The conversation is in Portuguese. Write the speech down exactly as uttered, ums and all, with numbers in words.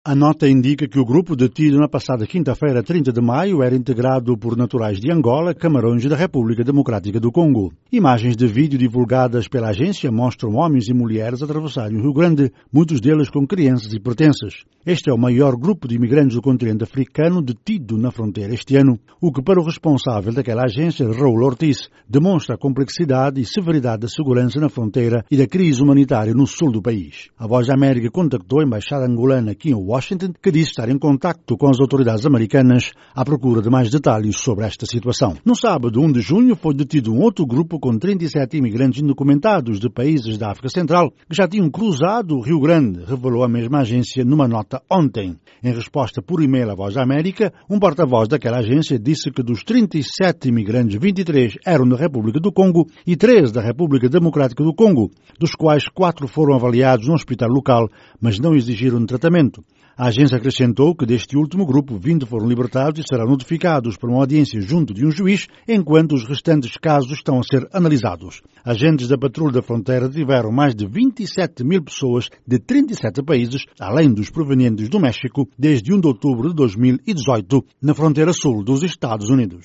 A nota indica que o grupo detido na passada quinta-feira, trinta de maio, era integrado por naturais de Angola, Camarões e da República Democrática do Congo. Imagens de vídeo divulgadas pela agência mostram homens e mulheres atravessarem o Rio Grande, muitos deles com crianças e pertences. Este é o maior grupo de imigrantes do continente africano detido na fronteira este ano, o que para o responsável daquela agência, Raul Ortiz, demonstra a complexidade e severidade da segurança na fronteira e da crise humanitária no sul do país. A Voz da América contactou a embaixada angolana aqui em Washington, que disse estar em contacto com as autoridades americanas à procura de mais detalhes sobre esta situação. No sábado, um de junho, foi detido um outro grupo com trinta e sete imigrantes indocumentados de países da África Central que já tinham cruzado o Rio Grande, revelou a mesma agência numa nota ontem. Em resposta por e-mail à Voz da América, um porta-voz daquela agência disse que dos trinta e sete imigrantes, vinte e três eram da República do Congo e três da República Democrática do Congo, dos quais quatro foram avaliados no hospital local, mas não exigiram tratamento. A agência acrescentou que deste último grupo, vinte foram libertados e serão notificados para uma audiência junto de um juiz, enquanto os restantes casos estão a ser analisados. Agentes da Patrulha da Fronteira tiveram mais de vinte e sete mil pessoas de trinta e sete países, além dos provenientes do México, desde um de outubro de dois mil e dezoito, na fronteira sul dos Estados Unidos.